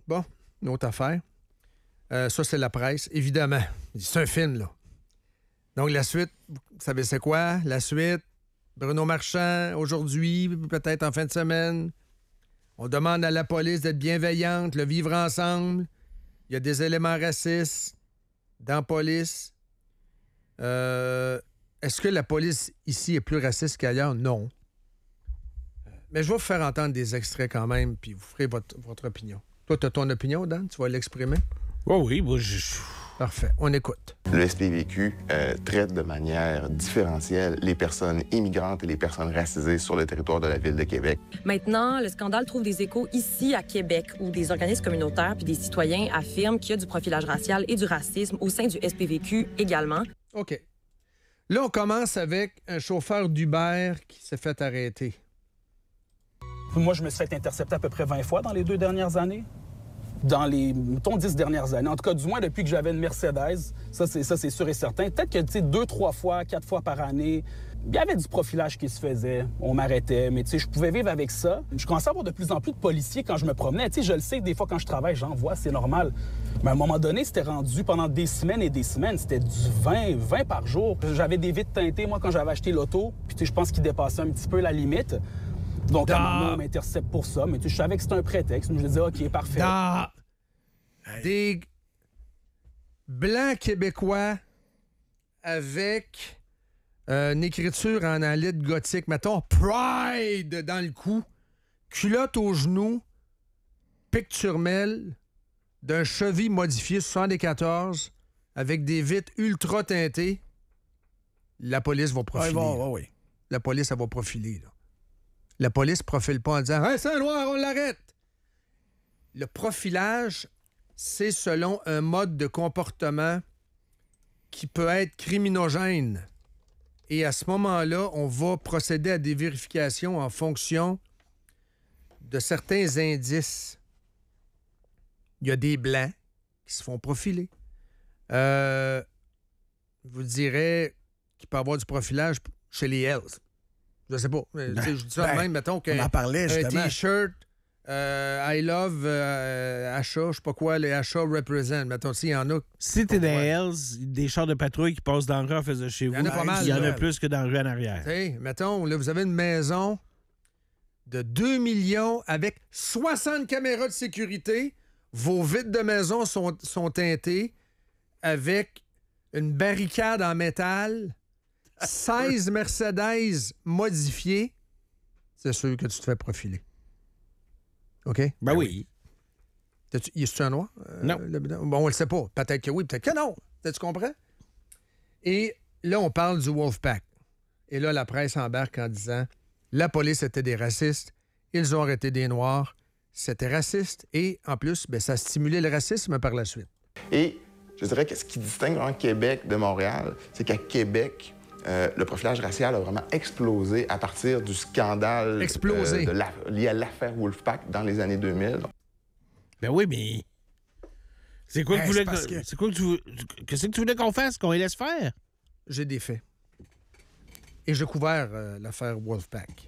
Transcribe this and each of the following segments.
Bon, une autre affaire. Ça, c'est la presse, évidemment. C'est un film, là. Donc, la suite, vous savez c'est quoi? La suite, Bruno Marchand, aujourd'hui, peut-être en fin de semaine. On demande à la police d'être bienveillante, le vivre ensemble. Il y a des éléments racistes dans la police. Est-ce que la police ici est plus raciste qu'ailleurs? Non. Mais je vais vous faire entendre des extraits quand même, puis vous ferez votre opinion. Toi, tu as ton opinion, Dan? Tu vas l'exprimer? Oh oui, moi, Parfait. On écoute. Le SPVQ traite de manière différentielle les personnes immigrantes et les personnes racisées sur le territoire de la Ville de Québec. Maintenant, le scandale trouve des échos ici à Québec, où des organismes communautaires puis des citoyens affirment qu'il y a du profilage racial et du racisme au sein du SPVQ également. OK. Là, on commence avec un chauffeur d'Uber qui s'est fait arrêter. Moi, je me suis fait intercepter à peu près 20 fois dans les 2 dernières années. Dans les, mettons, 10 dernières années. En tout cas, du moins, depuis que j'avais une Mercedes, ça, c'est sûr et certain. Peut-être que, tu sais, 2, 3 fois, 4 fois par année, il y avait du profilage qui se faisait. On m'arrêtait, mais, tu sais, je pouvais vivre avec ça. Je commençais à avoir de plus en plus de policiers quand je me promenais. Tu sais, je le sais, des fois, quand je travaille, j'en vois, c'est normal. Mais à un moment donné, c'était rendu pendant des semaines et des semaines. C'était du 20 par jour. J'avais des vitres teintées, moi, quand j'avais acheté l'auto. Puis, tu sais, je pense qu'ils dépassaient un petit peu la limite. Donc, à un moment, on m'intercepte pour ça. Mais tu sais, je savais que c'était un prétexte. Je me disais, OK, parfait. Des blancs québécois avec une écriture en lettres gothique. Mettons, Pride dans le cou, culotte aux genoux, picturmel d'un Chevy modifié 74 avec des vitres ultra teintées. La police va profiler. Oui. La police, elle va profiler. Là. La police ne profile pas en disant « Hey, c'est un noir, on l'arrête! » Le profilage, c'est selon un mode de comportement qui peut être criminogène. Et à ce moment-là, on va procéder à des vérifications en fonction de certains indices. Il y a des Blancs qui se font profiler. Je vous dirais qu'il peut y avoir du profilage chez les Hells. Je sais pas. Je dis ça même, mettons qu'un T-shirt I love Asha, je sais pas quoi, les Asha represent. Mettons, s'il y en a. Si t'es dans Hells, des chars de patrouille qui passent dans la rue en face de chez vous, il y en a pas mal. Il y en a plus que dans la rue en arrière. T'sais, mettons, là, vous avez une maison de 2 millions avec 60 caméras de sécurité. Vos vitres de maison sont teintées avec une barricade en métal, 16 Mercedes modifiées. C'est sûr que tu te fais profiler. OK? Ben oui. Y a-tu un noir? Non. Bon, on le sait pas. Peut-être que oui, peut-être que non. Tu comprends? Et là, on parle du Wolfpack. Et là, la presse embarque en disant la police était des racistes, ils ont arrêté des Noirs, c'était raciste. Et en plus, ben, ça a stimulé le racisme par la suite. Et je dirais que ce qui distingue vraiment Québec de Montréal, c'est qu'à Québec, le profilage racial a vraiment explosé à partir du scandale lié à l'affaire Wolfpack dans les années 2000. Ben oui, mais c'est quoi que tu voulais qu'on fasse, qu'on les laisse faire? J'ai des faits. Et j'ai couvert l'affaire Wolfpack.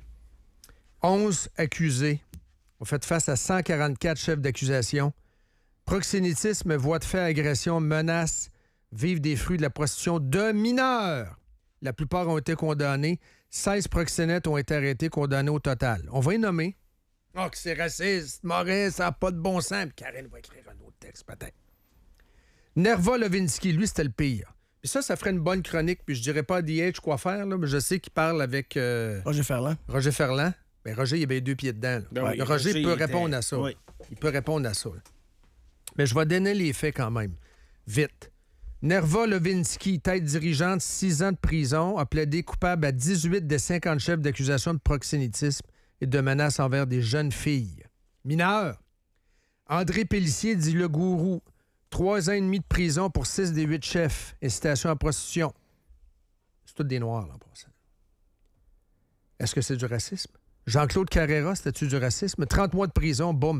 11 accusés ont fait face à 144 chefs d'accusation. Proxénétisme, voies de fait, agression, menaces, vivent des fruits de la prostitution de mineurs. La plupart ont été condamnés. 16 proxénètes ont été arrêtés, condamnés au total. On va y nommer. Ah, que c'est raciste, Maurice, ça n'a pas de bon sens. Puis Karine va écrire un autre texte, peut-être. Nerva Levinsky, lui, c'était le pire. Puis ça ferait une bonne chronique. Puis je dirais pas à DH quoi faire, là, mais je sais qu'il parle avec... Roger Ferland. Roger Ferland. Bien, Roger, il avait 2 pieds dedans. Oui, Roger peut répondre à ça. Oui. Il peut répondre à ça. Là. Mais je vais donner les faits quand même. Vite. Nerva Levinsky, tête dirigeante, 6 ans de prison, a plaidé coupable à 18 des 50 chefs d'accusation de proxénétisme et de menaces envers des jeunes filles. Mineurs. André Pélissier, dit le gourou, 3 ans et demi de prison pour 6 des 8 chefs. Incitation à prostitution. C'est tous des Noirs, là, en passant. Est-ce que c'est du racisme? Jean-Claude Carrera, c'était-tu du racisme? 30 mois de prison, boum.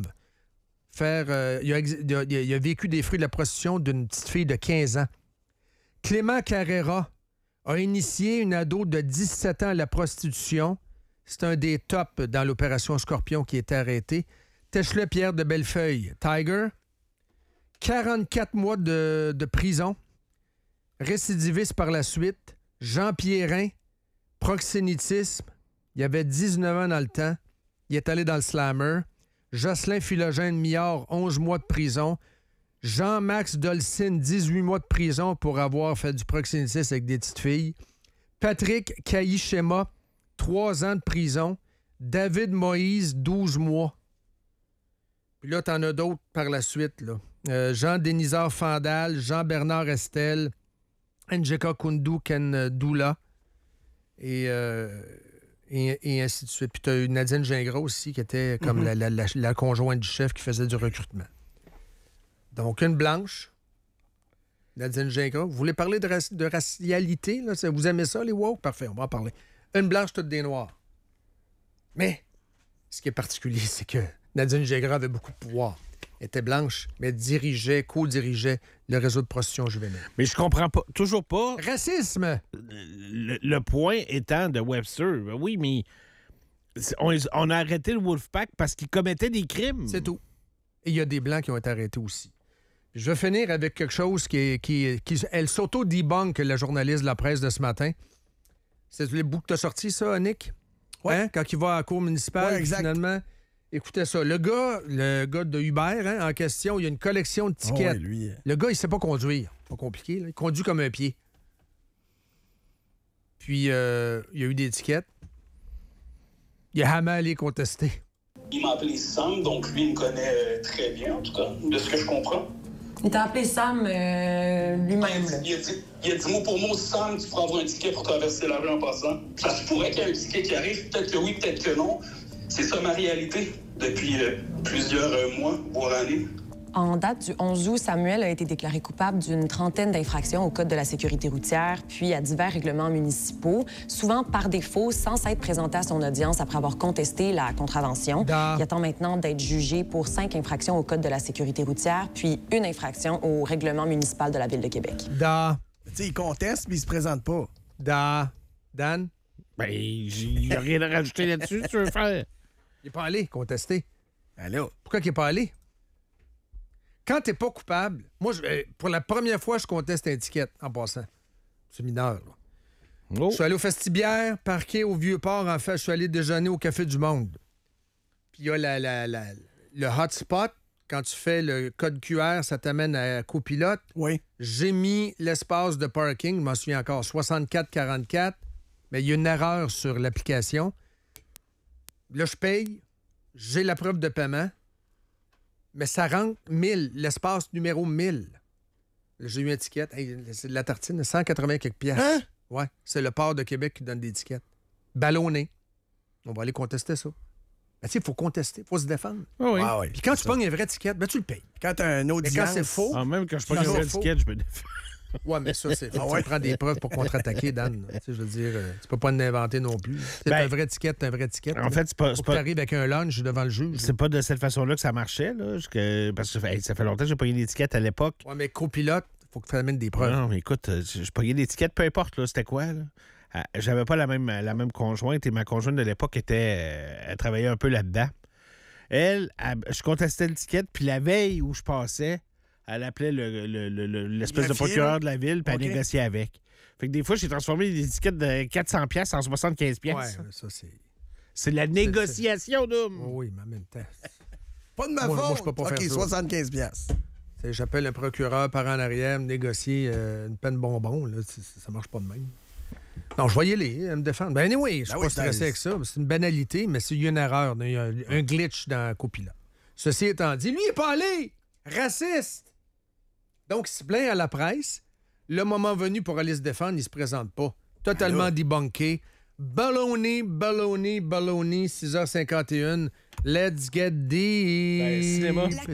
Il a vécu des fruits de la prostitution d'une petite fille de 15 ans. Clément Carrera a initié une ado de 17 ans à la prostitution. C'est un des tops dans l'opération Scorpion qui était arrêté. Techelet Pierre de Bellefeuille, Tiger. 44 mois de prison. Récidiviste par la suite. Jean Pierrin, proxénétisme. Il avait 19 ans dans le temps. Il est allé dans le slammer. Jocelyn Philogène Millard, 11 mois de prison. Jean-Max Dolcine, 18 mois de prison pour avoir fait du proxénétisme avec des petites filles. Patrick Kaïchema, 3 ans de prison. David Moïse, 12 mois. Puis là, t'en as d'autres par la suite, là. Jean-Dénisard Fandal, Jean-Bernard Estelle, Njeka Kundu Kendoula et ainsi de suite. Puis t'as eu Nadine Gingras aussi, qui était comme la conjointe du chef qui faisait du recrutement. Donc, une blanche, Nadine Gingras. Vous voulez parler de racialité? Là? Vous aimez ça, les woke? Parfait, on va en parler. Une blanche, toutes des noirs. Mais, ce qui est particulier, c'est que Nadine Gingras avait beaucoup de pouvoir. Elle était blanche, mais co-dirigeait le réseau de prostitution juvénile. Mais je comprends pas, toujours pas. Racisme! Le point étant de Webster. Oui, mais on a arrêté le Wolfpack parce qu'il commettait des crimes. C'est tout. Et il y a des Blancs qui ont été arrêtés aussi. Je vais finir avec quelque chose qui elle s'auto-debunk, la journaliste de la presse de ce matin. C'est les bouts que t'as sorti, ça, Nick? Ouais. Hein? Quand il va à la cour municipale, ouais, exact. finalement... Écoutez ça. Le gars de Uber, en question, il y a une collection de tickets. Oh, ouais, lui. Le gars, il sait pas conduire. Pas compliqué, là. Il conduit comme un pied. Puis, il y a eu des tickets. Il a jamais allé contester. Il m'a appelé Sam, donc lui, il me connaît très bien, en tout cas, de ce que je comprends. Il t'a appelé Sam lui-même. Il a dit mot pour mot, Sam, tu pourras avoir un ticket pour traverser la rue en passant. Ça se pourrait qu'il y ait un ticket qui arrive, peut-être que oui, peut-être que non. C'est ça ma réalité depuis plusieurs mois, voire années. En date du 11 août, Samuel a été déclaré coupable d'une trentaine d'infractions au Code de la sécurité routière, puis à divers règlements municipaux, souvent par défaut, sans s'être présenté à son audience après avoir contesté la contravention. Il attend maintenant d'être jugé pour 5 infractions au Code de la sécurité routière, puis 1 infraction au règlement municipal de la Ville de Québec. Tu sais, il conteste, mais il se présente pas. Dan? Ben, il n'y a rien à rajouter là-dessus, tu veux faire. Il n'est pas allé contester. Allô? Pourquoi il n'est pas allé? Quand t'es pas coupable, moi, pour la première fois, je conteste un ticket en passant. C'est mineur, là. Oh. Je suis allé au Festibière, parqué au Vieux-Port. En fait, je suis allé déjeuner au Café du Monde. Puis il y a le hotspot. Quand tu fais le code QR, ça t'amène à copilote. Oui. J'ai mis l'espace de parking, je m'en souviens encore, 6444. Mais il y a une erreur sur l'application. Là, je paye. J'ai la preuve de paiement. Mais ça rentre 1000, l'espace numéro 1000. Là, j'ai eu une étiquette. Hey, c'est de la tartine, 180 quelques piastres. Hein? Ouais, c'est le port de Québec qui donne des étiquettes. Ballonné. On va aller contester ça. Ben, tu sais, il faut contester, il faut se défendre. Oh oui. Ah, oui. Puis quand tu pognes un vrai ticket, ben tu le payes. Quand t'as un audience... Mais quand c'est faux... Ah, même quand je prends Quand une c'est faux. étiquette, je me défends. Ouais, mais ça, c'est... Tu prends des preuves pour contre-attaquer, Dan. Tu sais, je veux dire, tu peux pas l'inventer non plus. C'est un vrai ticket, un vrai ticket. En fait, c'est pas... Faut que t'arrives avec un lunch devant le juge. C'est pas de cette façon-là que ça marchait, là. Parce que ça fait longtemps que j'ai pogné l'étiquette à l'époque. Ouais, mais copilote, faut que tu amènes des preuves. Non, mais écoute, je pognais l'étiquette, peu importe, là, c'était quoi, là. J'avais pas la même conjointe et ma conjointe de l'époque elle travaillait un peu là-dedans. Je contestais l'étiquette, puis la veille où je passais, elle appelait l'espèce de procureur de la ville, puis elle négociait avec. Fait que des fois, j'ai transformé les étiquettes de 400$ en 75$. Ouais, ça, c'est... C'est la négociation, d'homme. Oh, oui, mais en même temps... Pas de ma faute. Moi, je peux pas faire ça. 75$. J'appelle un procureur par en arrière, me négocier une peine bonbon. Là, ça marche pas de même. Non, je vais y aller, me défendre. Ben anyway, je suis pas stressé avec ça. C'est une banalité, mais il y a une erreur. Il y a un glitch dans la copie là. Ceci étant dit, lui, il n'est pas allé! Raciste! Donc, il se plaint à la presse. Le moment venu pour aller se défendre, il se présente pas. Totalement débunké. Ballonné, 6h51. Let's get deep. Cinéma.